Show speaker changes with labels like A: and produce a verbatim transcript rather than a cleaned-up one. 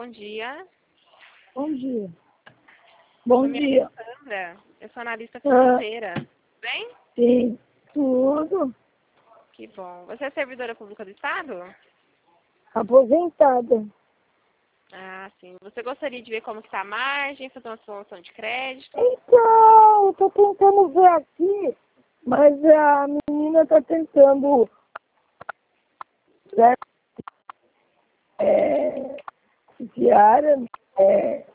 A: bom dia.
B: Bom dia. Bom
A: Meu
B: dia.
A: nome é Sandra, eu sou analista
B: Ah,
A: financeira. Bem?
B: sim, tudo.
A: Que bom. Você é servidora pública do Estado?
B: Aposentada.
A: Ah, sim. Você gostaria de ver como está a margem, fazer uma solução de crédito?
B: Então, eu tô tentando ver aqui, mas a menina tá tentando né, é, diária, é,